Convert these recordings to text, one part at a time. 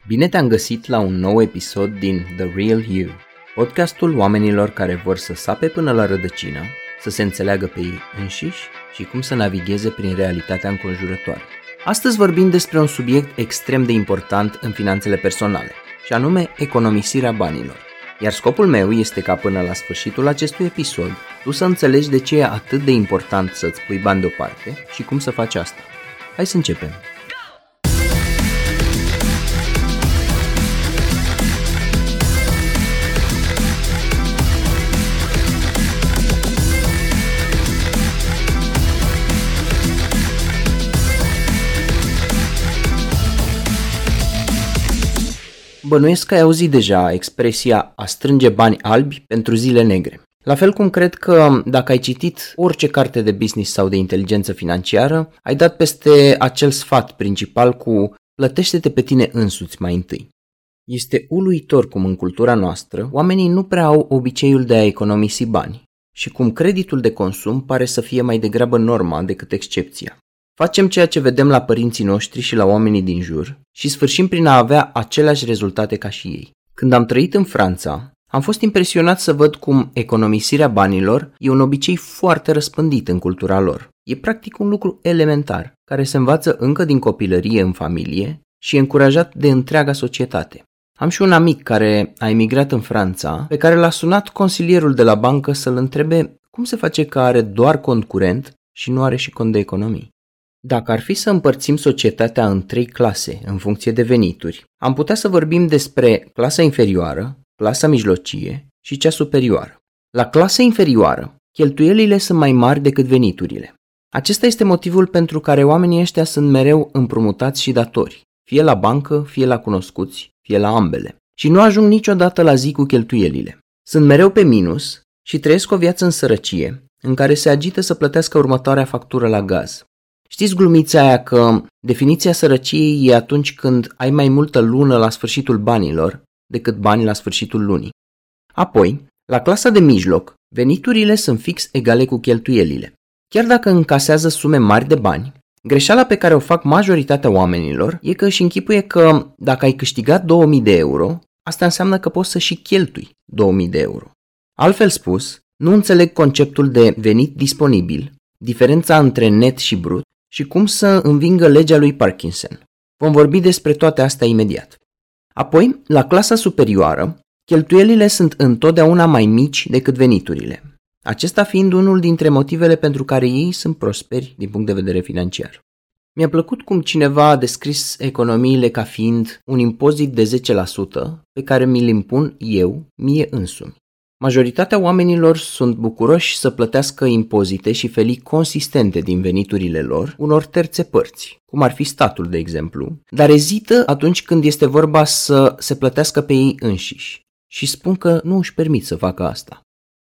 Bine te-am găsit la un nou episod din The Real You, podcastul oamenilor care vor să sape până la rădăcină, să se înțeleagă pe ei înșiși și cum să navigheze prin realitatea înconjurătoare. Astăzi vorbim despre un subiect extrem de important în finanțele personale, și anume economisirea banilor. Iar scopul meu este ca până la sfârșitul acestui episod tu să înțelegi de ce e atât de important să-ți pui bani deoparte și cum să faci asta. Hai să începem! Bănuiesc că ai auzit deja expresia a strânge bani albi pentru zile negre. La fel cum cred că dacă ai citit orice carte de business sau de inteligență financiară, ai dat peste acel sfat principal cu plătește-te pe tine însuți mai întâi. Este uluitor cum în cultura noastră oamenii nu prea au obiceiul de a economisi bani și cum creditul de consum pare să fie mai degrabă norma decât excepția. Facem ceea ce vedem la părinții noștri și la oamenii din jur și sfârșim prin a avea aceleași rezultate ca și ei. Când am trăit în Franța, am fost impresionat să văd cum economisirea banilor e un obicei foarte răspândit în cultura lor. E practic un lucru elementar, care se învață încă din copilărie în familie și e încurajat de întreaga societate. Am și un amic care a emigrat în Franța, pe care l-a sunat consilierul de la bancă să-l întrebe cum se face că are doar cont curent și nu are și cont de economii. Dacă ar fi să împărțim societatea în 3 clase în funcție de venituri, am putea să vorbim despre clasa inferioară, clasa mijlocie și cea superioară. La clasa inferioară, cheltuielile sunt mai mari decât veniturile. Acesta este motivul pentru care oamenii ăștia sunt mereu împrumutați și datori, fie la bancă, fie la cunoscuți, fie la ambele, și nu ajung niciodată la zi cu cheltuielile. Sunt mereu pe minus și trăiesc o viață în sărăcie, în care se agită să plătească următoarea factură la gaz. Știți glumița aia că definiția sărăciei e atunci când ai mai multă lună la sfârșitul banilor decât bani la sfârșitul lunii. Apoi, la clasa de mijloc, veniturile sunt fix egale cu cheltuielile. Chiar dacă încasează sume mari de bani, greșeala pe care o fac majoritatea oamenilor e că își închipuie că dacă ai câștigat 2000 de euro, asta înseamnă că poți să și cheltui 2000 de euro. Altfel spus, nu înțeleg conceptul de venit disponibil, diferența între net și brut, și cum să învingă legea lui Parkinson. Vom vorbi despre toate astea imediat. Apoi, la clasa superioară, cheltuielile sunt întotdeauna mai mici decât veniturile, acesta fiind unul dintre motivele pentru care ei sunt prosperi din punct de vedere financiar. Mi-a plăcut cum cineva a descris economiile ca fiind un impozit de 10% pe care mi-l impun eu, mie însumi. Majoritatea oamenilor sunt bucuroși să plătească impozite și felii consistente din veniturile lor unor terțe părți, cum ar fi statul, de exemplu, dar ezită atunci când este vorba să se plătească pe ei înșiși și spun că nu își permit să facă asta.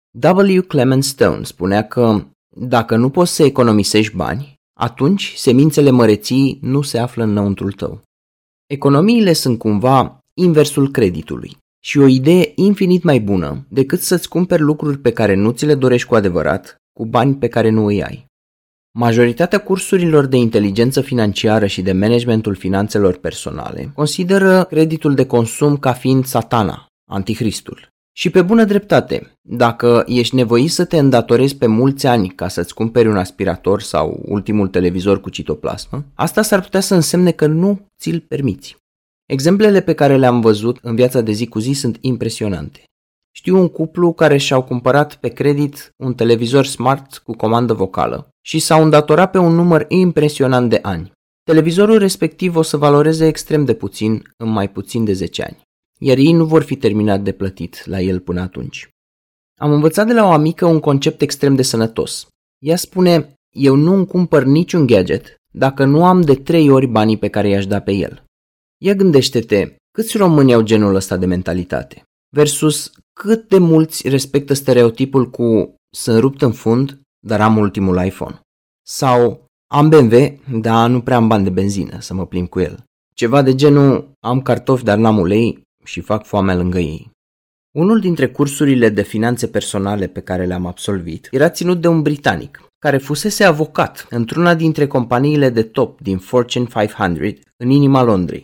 W. Clement Stone spunea că dacă nu poți să economisești bani, atunci semințele măreției nu se află înăuntrul tău. Economiile sunt cumva inversul creditului. Și o idee infinit mai bună decât să-ți cumperi lucruri pe care nu ți le dorești cu adevărat, cu bani pe care nu îi ai. Majoritatea cursurilor de inteligență financiară și de managementul finanțelor personale consideră creditul de consum ca fiind satana, anticristul. Și pe bună dreptate, dacă ești nevoit să te îndatorezi pe mulți ani ca să-ți cumperi un aspirator sau ultimul televizor cu citoplasmă, asta s-ar putea să însemne că nu ți-l permiți. Exemplele pe care le-am văzut în viața de zi cu zi sunt impresionante. Știu un cuplu care și-au cumpărat pe credit un televizor smart cu comandă vocală și s-au îndatorat pe un număr impresionant de ani. Televizorul respectiv o să valoreze extrem de puțin în mai puțin de 10 ani, iar ei nu vor fi terminat de plătit la el până atunci. Am învățat de la o amică un concept extrem de sănătos. Ea spune, eu nu îmi cumpăr niciun gadget dacă nu am de 3 ori banii pe care i-aș da pe el. Ia gândește-te, câți români au genul ăsta de mentalitate? Versus cât de mulți respectă stereotipul cu sunt rupt în fund, dar am ultimul iPhone. Sau am BMW, dar nu prea am bani de benzină să mă plimb cu el. Ceva de genul am cartofi, dar n-am ulei și fac foamea lângă ei. Unul dintre cursurile de finanțe personale pe care le-am absolvit era ținut de un britanic, care fusese avocat într-una dintre companiile de top din Fortune 500 în inima Londrei.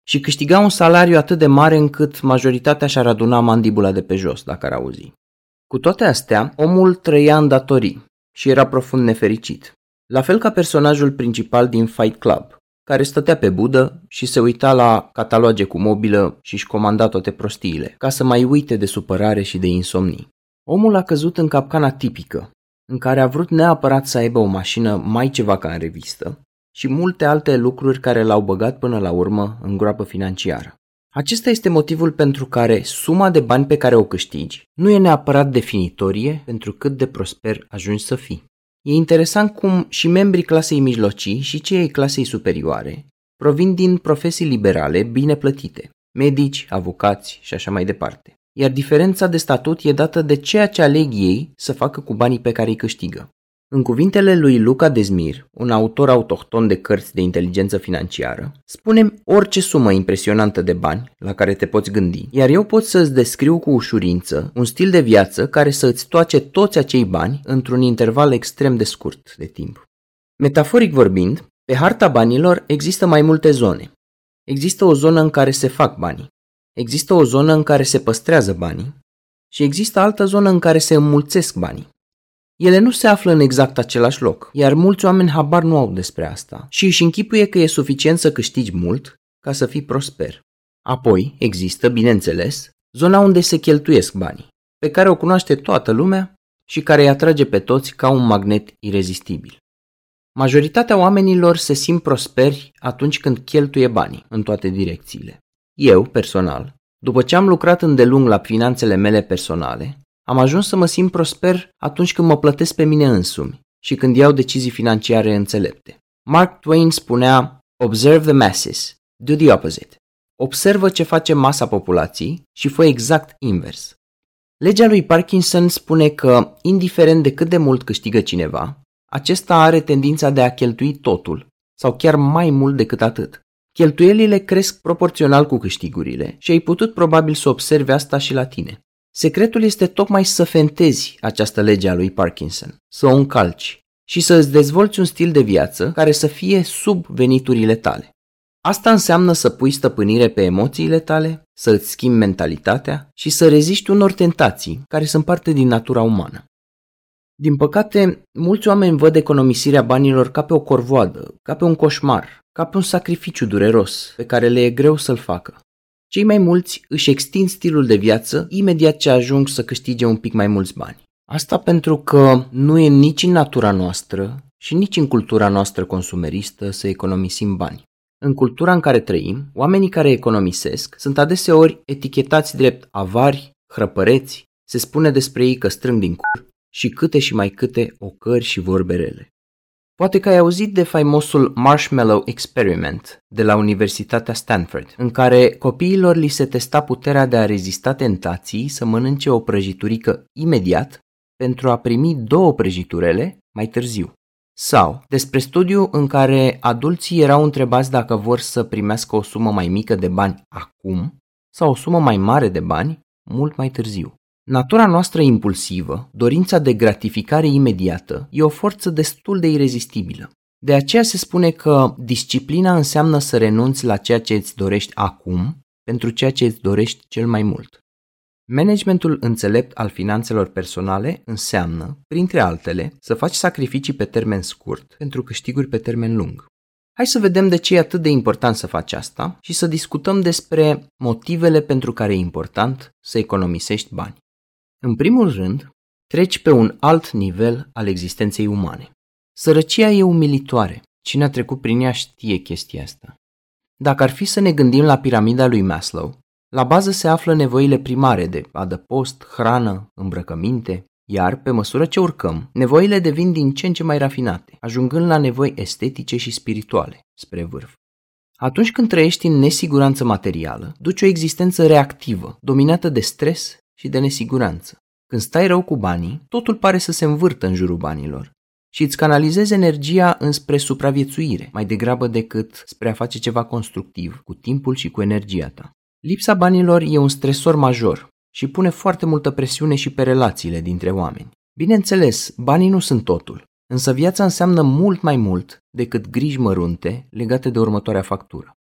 și câștiga un salariu atât de mare încât majoritatea și-ar aduna mandibula de pe jos dacă ar auzi. Cu toate astea, omul trăia în datorii și era profund nefericit. La fel ca personajul principal din Fight Club, care stătea pe budă și se uita la cataloage cu mobilă și își comanda toate prostiile, ca să mai uite de supărare și de insomnii. Omul a căzut în capcana tipică, în care a vrut neapărat să aibă o mașină mai ceva ca în revistă și multe alte lucruri care l-au băgat până la urmă în groapă financiară. Acesta este motivul pentru care suma de bani pe care o câștigi nu e neapărat definitorie pentru cât de prosper ajungi să fii. E interesant cum și membrii clasei mijlocii și cei ai clasei superioare provin din profesii liberale bine plătite, medici, avocați și așa mai departe. Iar diferența de statut e dată de ceea ce aleg ei să facă cu banii pe care îi câștigă. În cuvintele lui Luca Desmir, un autor autohton de cărți de inteligență financiară, spune orice sumă impresionantă de bani la care te poți gândi, iar eu pot să îți descriu cu ușurință un stil de viață care să îți toace toți acei bani într-un interval extrem de scurt de timp. Metaforic vorbind, pe harta banilor există mai multe zone. Există o zonă în care se fac banii, există o zonă în care se păstrează banii și există altă zonă în care se înmulțesc banii. Ele nu se află în exact același loc, iar mulți oameni habar nu au despre asta și își închipuie că e suficient să câștigi mult ca să fii prosper. Apoi există, bineînțeles, zona unde se cheltuiesc banii, pe care o cunoaște toată lumea și care îi atrage pe toți ca un magnet irezistibil. Majoritatea oamenilor se simt prosperi atunci când cheltuie banii în toate direcțiile. Eu, personal, după ce am lucrat îndelung la finanțele mele personale, am ajuns să mă simt prosper atunci când mă plătesc pe mine însumi și când iau decizii financiare înțelepte. Mark Twain spunea, "Observe the masses, do the opposite." Observă ce face masa populației și fă exact invers. Legea lui Parkinson spune că, indiferent de cât de mult câștigă cineva, acesta are tendința de a cheltui totul sau chiar mai mult decât atât. Cheltuielile cresc proporțional cu câștigurile și ai putut probabil să observi asta și la tine. Secretul este tocmai să fentezi această lege a lui Parkinson, să o încalci și să îți dezvolți un stil de viață care să fie sub veniturile tale. Asta înseamnă să pui stăpânire pe emoțiile tale, să îți schimbi mentalitatea și să reziști unor tentații care sunt parte din natura umană. Din păcate, mulți oameni văd economisirea banilor ca pe o corvoadă, ca pe un coșmar, ca pe un sacrificiu dureros pe care le e greu să-l facă. Cei mai mulți își extind stilul de viață imediat ce ajung să câștige un pic mai mulți bani. Asta pentru că nu e nici în natura noastră și nici în cultura noastră consumeristă să economisim bani. În cultura în care trăim, oamenii care economisesc sunt adeseori etichetați drept avari, hrăpăreți, se spune despre ei că strâng din cur și câte și mai câte ocări și vorbe rele. Poate că ai auzit de faimosul Marshmallow Experiment de la Universitatea Stanford, în care copiilor li se testa puterea de a rezista tentației să mănânce o prăjiturică imediat pentru a primi 2 prăjiturele mai târziu. Sau despre studiu în care adulții erau întrebați dacă vor să primească o sumă mai mică de bani acum sau o sumă mai mare de bani mult mai târziu. Natura noastră impulsivă, dorința de gratificare imediată, e o forță destul de irezistibilă. De aceea se spune că disciplina înseamnă să renunți la ceea ce îți dorești acum pentru ceea ce îți dorești cel mai mult. Managementul înțelept al finanțelor personale înseamnă, printre altele, să faci sacrificii pe termen scurt pentru câștiguri pe termen lung. Hai să vedem de ce e atât de important să faci asta și să discutăm despre motivele pentru care e important să economisești bani. În primul rând, treci pe un alt nivel al existenței umane. Sărăcia e umilitoare. Cine a trecut prin ea știe chestia asta. Dacă ar fi să ne gândim la piramida lui Maslow, la bază se află nevoile primare de adăpost, hrană, îmbrăcăminte, iar, pe măsură ce urcăm, nevoile devin din ce în ce mai rafinate, ajungând la nevoi estetice și spirituale, spre vârf. Atunci când trăiești în nesiguranță materială, duci o existență reactivă, dominată de stres și de nesiguranță. Când stai rău cu banii, totul pare să se învârtă în jurul banilor și îți canalizezi energia înspre supraviețuire, mai degrabă decât spre a face ceva constructiv, cu timpul și cu energia ta. Lipsa banilor e un stresor major și pune foarte multă presiune și pe relațiile dintre oameni. Bineînțeles, banii nu sunt totul, însă viața înseamnă mult mai mult decât griji mărunte legate de următoarea factură.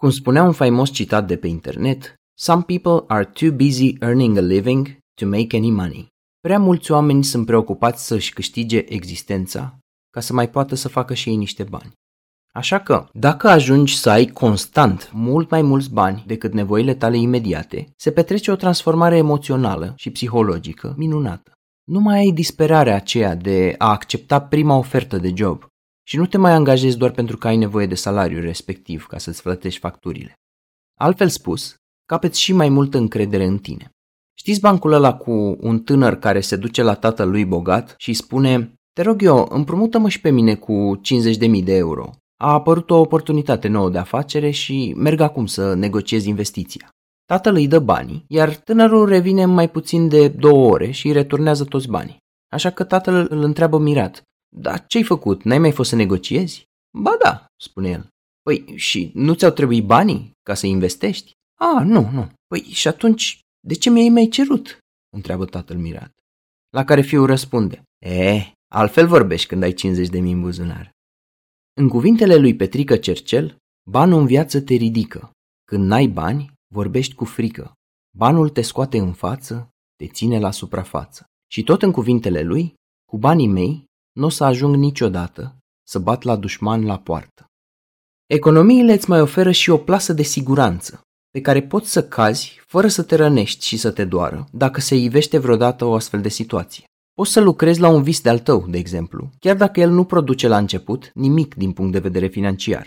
Cum spunea un faimos citat de pe internet, "Some people are too busy earning a living to make any money." Prea mulți oameni sunt preocupați să-și câștige existența ca să mai poată să facă și ei niște bani. Așa că, dacă ajungi să ai constant mult mai mulți bani decât nevoile tale imediate, se petrece o transformare emoțională și psihologică minunată. Nu mai ai disperarea aceea de a accepta prima ofertă de job și nu te mai angajezi doar pentru că ai nevoie de salariul respectiv ca să-ți plătești facturile. Altfel spus, capeți și mai multă încredere în tine. Știți bancul ăla cu un tânăr care se duce la tatăl lui bogat și îi spune: "Te rog eu, împrumută-mă și pe mine cu 50.000 de euro. A apărut o oportunitate nouă de afacere și merg acum să negociez investiția." Tatăl îi dă banii, iar tânărul revine în mai puțin de 2 ore și îi returnează toți banii. Așa că tatăl îl întreabă mirat: "Dar ce-ai făcut? N-ai mai fost să negociezi?" "Ba da," spune el. "Păi și nu ți-au trebuit banii ca să investești?" Nu. "Păi și atunci de ce mi-ai mai cerut?" întreabă tatăl mirat. La care fiul răspunde: altfel vorbești când ai 50.000 în buzunar." În cuvintele lui Petrică Cercel, banul în viață te ridică. Când n-ai bani, vorbești cu frică. Banul te scoate în față, te ține la suprafață. Și tot în cuvintele lui, cu banii mei n-o să ajung niciodată să bat la dușman la poartă. Economiile îți mai oferă și o plasă de siguranță, pe care poți să cazi fără să te rănești și să te doară, dacă se ivește vreodată o astfel de situație. Poți să lucrezi la un vis de-al tău, de exemplu, chiar dacă el nu produce la început nimic din punct de vedere financiar.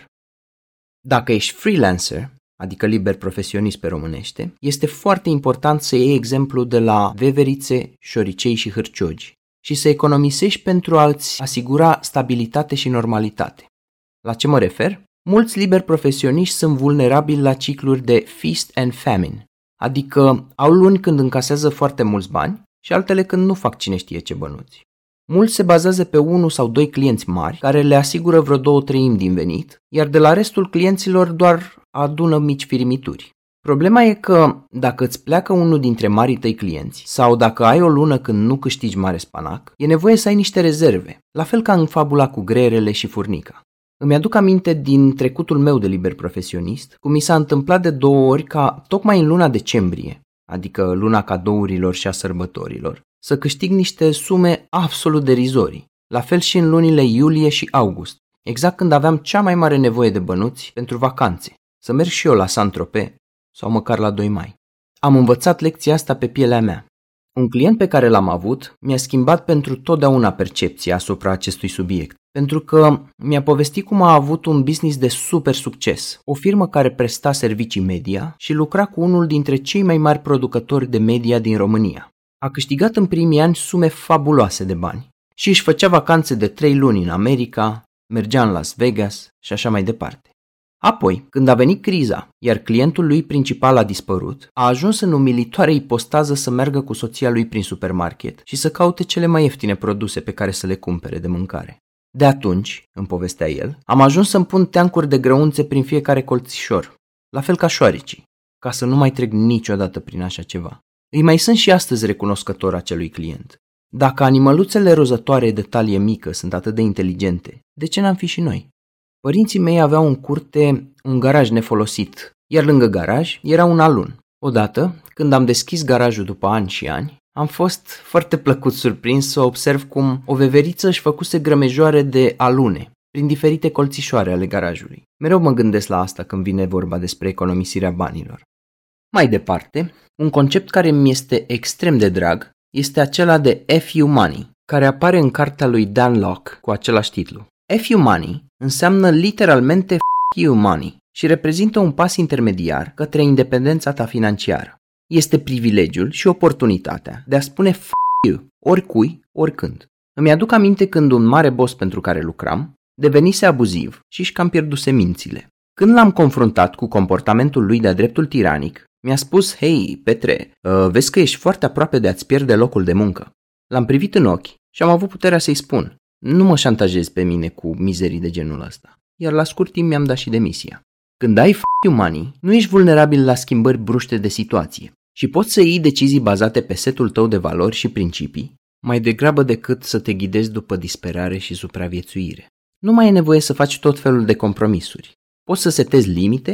Dacă ești freelancer, adică liber profesionist pe românește, este foarte important să iei exemplu de la veverițe, șoricei și hârciogi și să economisești pentru a-ți asigura stabilitate și normalitate. La ce mă refer? Mulți liberi profesioniști sunt vulnerabili la cicluri de feast and famine, adică au luni când încasează foarte mulți bani și altele când nu fac cine știe ce bănuți. Mulți se bazează pe 1 sau 2 clienți mari care le asigură vreo 2/3 din venit, iar de la restul clienților doar adună mici firimituri. Problema e că dacă îți pleacă unul dintre marii tăi clienți sau dacă ai o lună când nu câștigi mare spanac, e nevoie să ai niște rezerve, la fel ca în fabula cu greierele și furnica. Îmi aduc aminte din trecutul meu de liber profesionist, cum mi s-a întâmplat de 2 ori ca tocmai în luna decembrie, adică luna cadourilor și a sărbătorilor, să câștig niște sume absolut derizorii. La fel și în lunile iulie și august, exact când aveam cea mai mare nevoie de bănuți pentru vacanțe, să merg și eu la Saint-Tropez sau măcar la 2 mai. Am învățat lecția asta pe pielea mea. Un client pe care l-am avut mi-a schimbat pentru totdeauna percepția asupra acestui subiect, pentru că mi-a povestit cum a avut un business de super succes, o firmă care presta servicii media și lucra cu unul dintre cei mai mari producători de media din România. A câștigat în primii ani sume fabuloase de bani și își făcea vacanțe de 3 luni în America, mergea în Las Vegas și așa mai departe. Apoi, când a venit criza, iar clientul lui principal a dispărut, a ajuns în umilitoare ipostază să meargă cu soția lui prin supermarket și să caute cele mai ieftine produse pe care să le cumpere de mâncare. De atunci, îmi povestea el, am ajuns să-mi pun teancuri de grăunțe prin fiecare colțișor, la fel ca șoarecii, ca să nu mai trec niciodată prin așa ceva. Îi mai sunt și astăzi recunoscător acelui client. Dacă animăluțele rozătoare de talie mică sunt atât de inteligente, de ce n-am fi și noi? Părinții mei aveau în curte un garaj nefolosit, iar lângă garaj era un alun. Odată, când am deschis garajul după ani și ani, am fost foarte plăcut surprins să observ cum o veveriță își făcuse grămejoare de alune prin diferite colțișoare ale garajului. Mereu mă gândesc la asta când vine vorba despre economisirea banilor. Mai departe, un concept care mi este extrem de drag este acela de FU Money, care apare în cartea lui Dan Lok cu același titlu. FU Money înseamnă literalmente F you money și reprezintă un pas intermediar către independența ta financiară. Este privilegiul și oportunitatea de a spune F you oricui, oricând. Îmi aduc aminte când un mare boss pentru care lucram devenise abuziv și își cam pierduse mințile. Când l-am confruntat cu comportamentul lui de-a dreptul tiranic, mi-a spus: "Hei, Petre, vezi că ești foarte aproape de a-ți pierde locul de muncă." L-am privit în ochi și am avut puterea să-i spun: "Nu mă șantajezi pe mine cu mizerii de genul ăsta." Iar la scurt timp mi-am dat și demisia. Când ai f***ing money, nu ești vulnerabil la schimbări bruște de situație și poți să iei decizii bazate pe setul tău de valori și principii, mai degrabă decât să te ghidezi după disperare și supraviețuire. Nu mai e nevoie să faci tot felul de compromisuri. Poți să setezi limite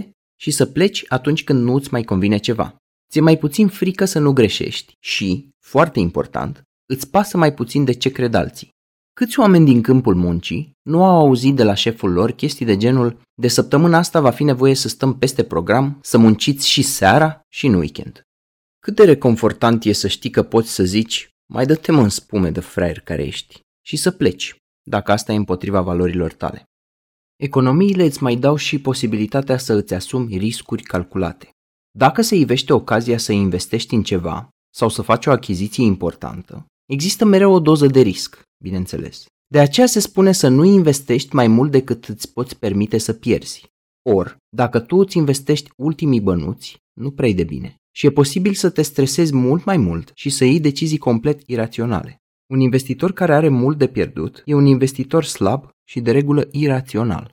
și să pleci atunci când nu îți mai convine ceva. Ți-e mai puțin frică să nu greșești și, foarte important, îți pasă mai puțin de ce cred alții. Câți oameni din câmpul muncii nu au auzit de la șeful lor chestii de genul: de săptămâna asta va fi nevoie să stăm peste program, să munciți și seara și în weekend. Cât de reconfortant e să știi că poți să zici: mai dă-te-mă în spume de fraier care ești, și să pleci, dacă asta e împotriva valorilor tale. Economiile îți mai dau și posibilitatea să îți asumi riscuri calculate. Dacă se ivește ocazia să investești în ceva sau să faci o achiziție importantă, există mereu o doză de risc, bineînțeles. De aceea se spune să nu investești mai mult decât îți poți permite să pierzi. Ori, dacă tu îți investești ultimii bănuți, nu prea de bine. Și e posibil să te stresezi mult mai mult și să iei decizii complet iraționale. Un investitor care are mult de pierdut e un investitor slab și de regulă irațional.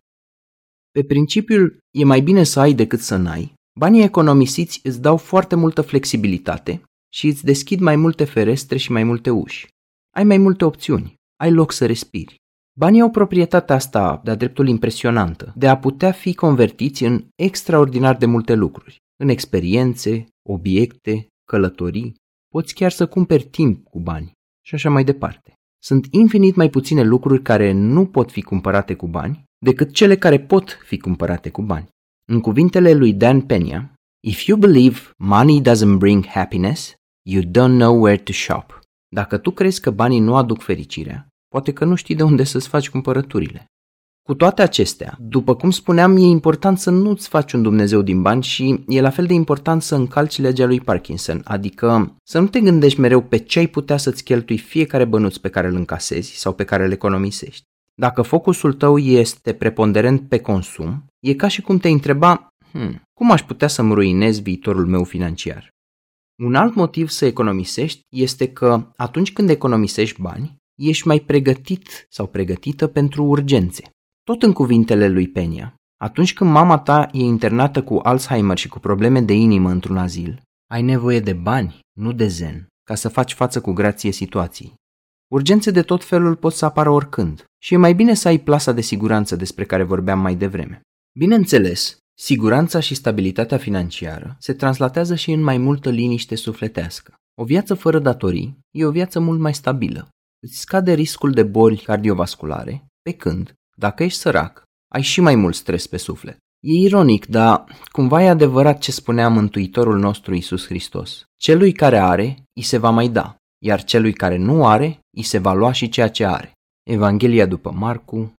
Pe principiul e mai bine să ai decât să n-ai, banii economisiți îți dau foarte multă flexibilitate și îți deschid mai multe ferestre și mai multe uși. Ai mai multe opțiuni, ai loc să respiri. Banii au proprietatea asta, de-a dreptul impresionantă, de a putea fi convertiți în extraordinar de multe lucruri, în experiențe, obiecte, călătorii, poți chiar să cumperi timp cu bani și așa mai departe. Sunt infinit mai puține lucruri care nu pot fi cumpărate cu bani decât cele care pot fi cumpărate cu bani. În cuvintele lui Dan Pena, "If you believe money doesn't bring happiness, you don't know where to shop." Dacă tu crezi că banii nu aduc fericirea, poate că nu știi de unde să-ți faci cumpărăturile. Cu toate acestea, după cum spuneam, e important să nu-ți faci un Dumnezeu din bani și e la fel de important să încalci legea lui Parkinson, adică să nu te gândești mereu pe ce ai putea să-ți cheltui fiecare bănuț pe care îl încasezi sau pe care îl economisești. Dacă focusul tău este preponderent pe consum, e ca și cum te întreba: cum aș putea să-mi ruinez viitorul meu financiar? Un alt motiv să economisești este că atunci când economisești bani, ești mai pregătit sau pregătită pentru urgențe. Tot în cuvintele lui Pena, atunci când mama ta e internată cu Alzheimer și cu probleme de inimă într-un azil, ai nevoie de bani, nu de zen, ca să faci față cu grație situației. Urgențe de tot felul pot să apară oricând și e mai bine să ai plasa de siguranță despre care vorbeam mai devreme. Bineînțeles, siguranța și stabilitatea financiară se translatează și în mai multă liniște sufletească. O viață fără datorii e o viață mult mai stabilă. Îți scade riscul de boli cardiovasculare, pe când, dacă ești sărac, ai și mai mult stres pe suflet. E ironic, dar cumva e adevărat ce spunea Mântuitorul nostru Iisus Hristos. Celui care are, îi se va mai da, iar celui care nu are, îi se va lua și ceea ce are. Evanghelia după Marcu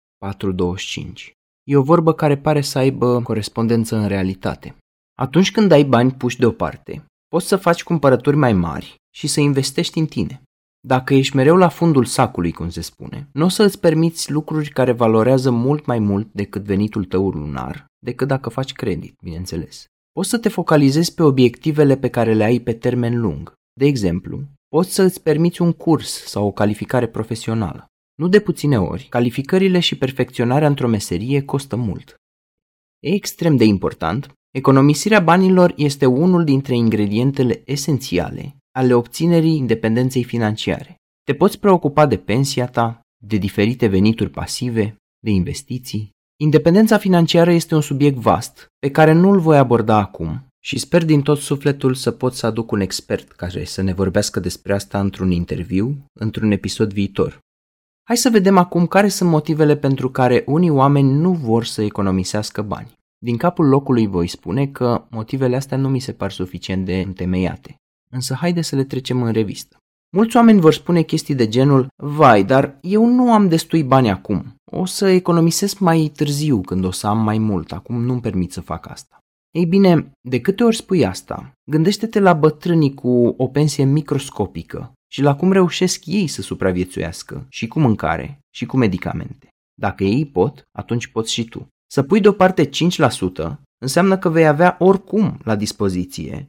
4:25. E o vorbă care pare să aibă corespondență în realitate. Atunci când ai bani puși deoparte, poți să faci cumpărături mai mari și să investești în tine. Dacă ești mereu la fundul sacului, cum se spune, nu o să îți permiți lucruri care valorează mult mai mult decât venitul tău lunar, decât dacă faci credit, bineînțeles. Poți să te focalizezi pe obiectivele pe care le ai pe termen lung. De exemplu, poți să îți permiți un curs sau o calificare profesională. Nu de puține ori, calificările și perfecționarea într-o meserie costă mult. E extrem de important, economisirea banilor este unul dintre ingredientele esențiale ale obținerii independenței financiare. Te poți preocupa de pensia ta, de diferite venituri pasive, de investiții. Independența financiară este un subiect vast, pe care nu îl voi aborda acum și sper din tot sufletul să pot să aduc un expert care să ne vorbească despre asta într-un interviu, într-un episod viitor. Hai să vedem acum care sunt motivele pentru care unii oameni nu vor să economisească bani. Din capul locului voi spune că motivele astea nu mi se par suficient de întemeiate. Însă haide să le trecem în revistă. Mulți oameni vor spune chestii de genul: vai, dar eu nu am destui bani acum. O să economisesc mai târziu când o să am mai mult, acum nu-mi permit să fac asta. Ei bine, de câte ori spui asta, gândește-te la bătrânii cu o pensie microscopică și la cum reușesc ei să supraviețuiască și cu mâncare și cu medicamente. Dacă ei pot, atunci poți și tu. Să pui deoparte 5% înseamnă că vei avea oricum la dispoziție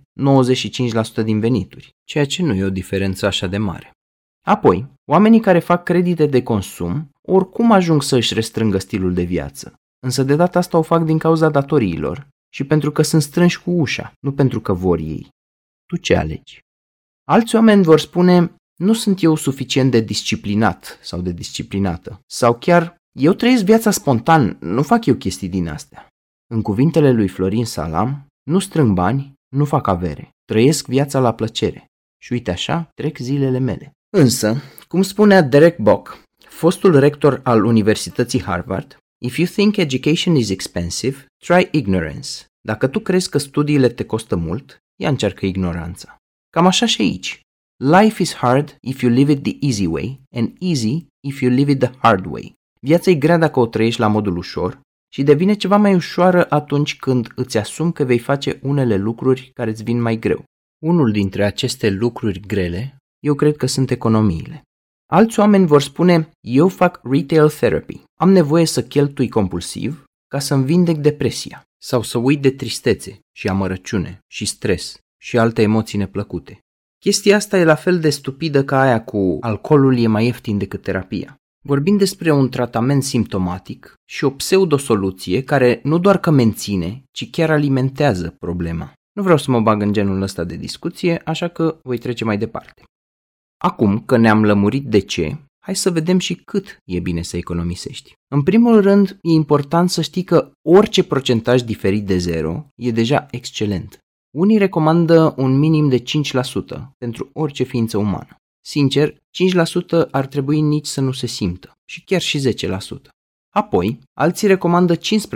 95% din venituri, ceea ce nu e o diferență așa de mare. Apoi, oamenii care fac credite de consum oricum ajung să își restrângă stilul de viață, însă de data asta o fac din cauza datoriilor și pentru că sunt strânși cu ușa, nu pentru că vor ei. Tu ce alegi? Alți oameni vor spune: nu sunt eu suficient de disciplinat sau de disciplinată, sau chiar: eu trăiesc viața spontan, nu fac eu chestii din astea. În cuvintele lui Florin Salam, nu strâng bani, nu fac avere, trăiesc viața la plăcere și uite așa trec zilele mele. Însă, cum spunea Derek Bock, fostul rector al Universității Harvard, if you think education is expensive, try ignorance. Dacă tu crezi că studiile te costă mult, ia încearcă ignoranța. Cam așa și aici. Life is hard if you live it the easy way and easy if you live it the hard way. Viața e grea dacă o trăiești la modul ușor și devine ceva mai ușoară atunci când îți asumi că vei face unele lucruri care îți vin mai greu. Unul dintre aceste lucruri grele, eu cred că sunt economiile. Alți oameni vor spune, eu fac retail therapy, am nevoie să cheltui compulsiv ca să-mi vindec depresia sau să uit de tristețe și amărăciune și stres și alte emoții neplăcute. Chestia asta e la fel de stupidă ca aia cu alcoolul e mai ieftin decât terapia. Vorbim despre un tratament simptomatic și o pseudosoluție care nu doar că menține, ci chiar alimentează problema. Nu vreau să mă bag în genul ăsta de discuție, așa că voi trece mai departe. Acum că ne-am lămurit de ce, hai să vedem și cât e bine să economisești. În primul rând, e important să știi că orice procentaj diferit de 0 e deja excelent. Unii recomandă un minim de 5% pentru orice ființă umană. Sincer, 5% ar trebui nici să nu se simtă și chiar și 10%. Apoi, alții recomandă 15%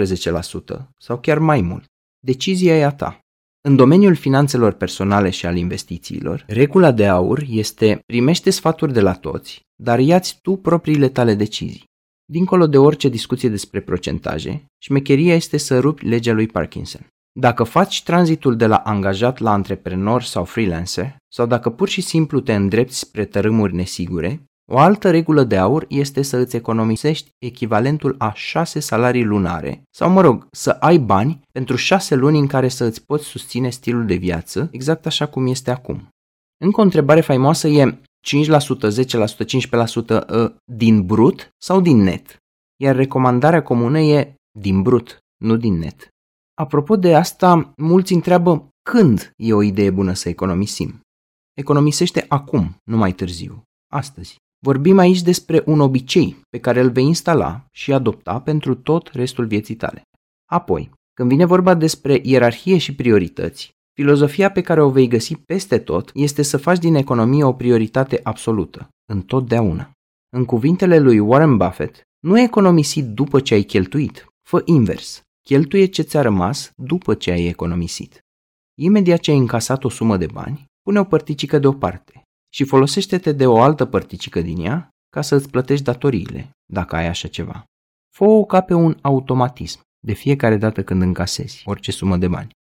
sau chiar mai mult. Decizia e a ta. În domeniul finanțelor personale și al investițiilor, regula de aur este primește sfaturi de la toți, dar ia-ți tu propriile tale decizii. Dincolo de orice discuție despre procentaje, șmecheria este să rupi legea lui Parkinson. Dacă faci tranzitul de la angajat la antreprenor sau freelancer, sau dacă pur și simplu te îndrepți spre tărâmuri nesigure, o altă regulă de aur este să îți economisești echivalentul a 6 salarii lunare, sau să ai bani pentru 6 luni în care să îți poți susține stilul de viață, exact așa cum este acum. Încă o întrebare faimoasă e 5%, 10%, 15% din brut sau din net? Iar recomandarea comună e din brut, nu din net. Apropo de asta, mulți întreabă când e o idee bună să economisim. Economisește acum, nu mai târziu, astăzi. Vorbim aici despre un obicei pe care îl vei instala și adopta pentru tot restul vieții tale. Apoi, când vine vorba despre ierarhie și priorități, filozofia pe care o vei găsi peste tot este să faci din economie o prioritate absolută, întotdeauna. În cuvintele lui Warren Buffett, nu economisi după ce ai cheltuit, fă invers. Cheltuie ce ți-a rămas după ce ai economisit. Imediat ce ai încasat o sumă de bani, pune o părticică deoparte și folosește-te de o altă părticică din ea ca să îți plătești datoriile, dacă ai așa ceva. Fă-o ca pe un automatism, de fiecare dată când încasezi orice sumă de bani.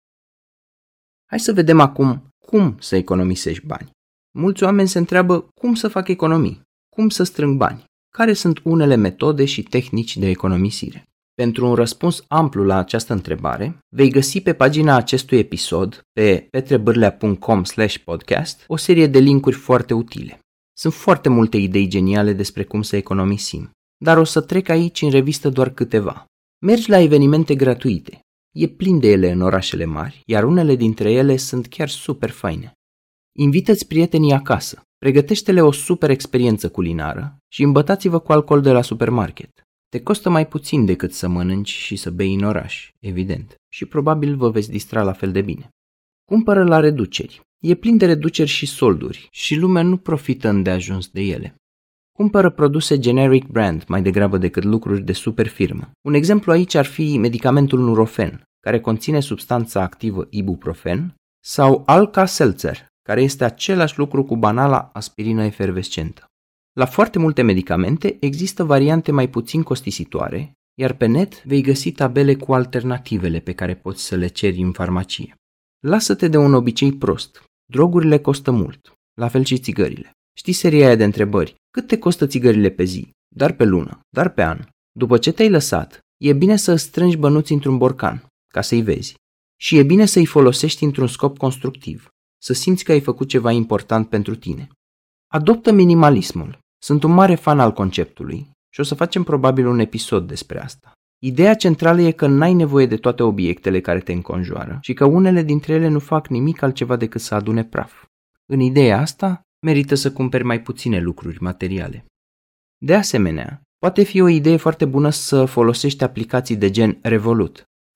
Hai să vedem acum cum să economisești bani. Mulți oameni se întreabă cum să fac economii, cum să strâng bani, care sunt unele metode și tehnici de economisire. Pentru un răspuns amplu la această întrebare, vei găsi pe pagina acestui episod, pe petrebârlea.com/podcast, o serie de linkuri foarte utile. Sunt foarte multe idei geniale despre cum să economisim, dar o să trec aici în revistă doar câteva. Mergi la evenimente gratuite. E plin de ele în orașele mari, iar unele dintre ele sunt chiar super faine. Invită-ți prietenii acasă, pregătește-le o super experiență culinară și îmbătați-vă cu alcool de la supermarket. Te costă mai puțin decât să mănânci și să bei în oraș, evident, și probabil vă veți distra la fel de bine. Cumpără la reduceri. E plin de reduceri și solduri și lumea nu profită îndeajuns de ele. Cumpără produse generic brand mai degrabă decât lucruri de super firmă. Un exemplu aici ar fi medicamentul Nurofen, care conține substanța activă ibuprofen, sau Alka-Seltzer, care este același lucru cu banala aspirină efervescentă. La foarte multe medicamente există variante mai puțin costisitoare, iar pe net vei găsi tabele cu alternativele pe care poți să le ceri în farmacie. Lasă-te de un obicei prost. Drogurile costă mult, la fel și țigările. Știi seria aia de întrebări? Cât te costă țigările pe zi? Dar pe lună? Dar pe an? După ce te-ai lăsat, e bine să strângi bănuți într-un borcan, ca să-i vezi. Și e bine să-i folosești într-un scop constructiv, să simți că ai făcut ceva important pentru tine. Adoptă minimalismul. Sunt un mare fan al conceptului și o să facem probabil un episod despre asta. Ideea centrală e că n-ai nevoie de toate obiectele care te înconjoară și că unele dintre ele nu fac nimic altceva decât să adune praf. În ideea asta, merită să cumperi mai puține lucruri materiale. De asemenea, poate fi o idee foarte bună să folosești aplicații de gen Revolut,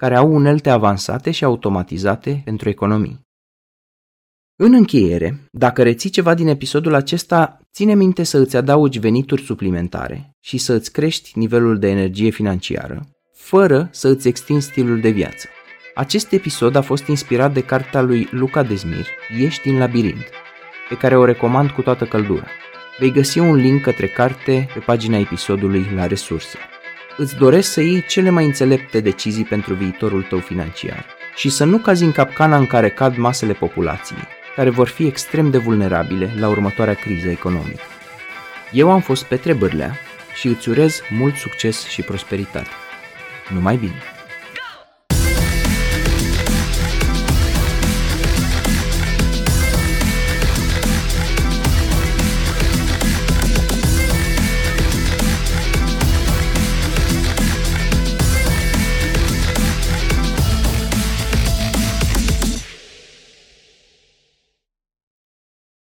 care au unelte avansate și automatizate pentru economii. În încheiere, dacă reții ceva din episodul acesta, ține minte să îți adaugi venituri suplimentare și să îți crești nivelul de energie financiară, fără să îți extinzi stilul de viață. Acest episod a fost inspirat de cartea lui Luca Desmir, Ieși din labirint, pe care o recomand cu toată căldura. Vei găsi un link către carte pe pagina episodului la resurse. Îți doresc să iei cele mai înțelepte decizii pentru viitorul tău financiar și să nu cazi în capcana în care cad masele populației, care vor fi extrem de vulnerabile la următoarea criză economică. Eu am fost Petre Bârlea și îți urez mult succes și prosperitate. Numai bine!